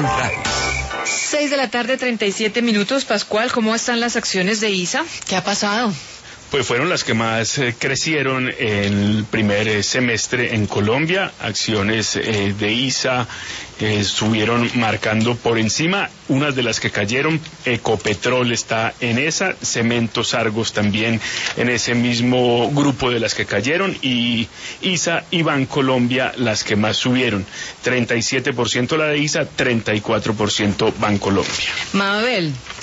Radio. 6:37 PM. Pascual, ¿cómo están las acciones de ISA? ¿Qué ha pasado? Pues fueron las que más crecieron en el primer semestre en Colombia. Acciones de ISA estuvieron marcando por encima. Unas de las que cayeron, Ecopetrol está en esa, Cementos Argos también en ese mismo grupo de las que cayeron, y ISA y Bancolombia las que más subieron. 37% la de ISA, 34% Bancolombia. Mabel,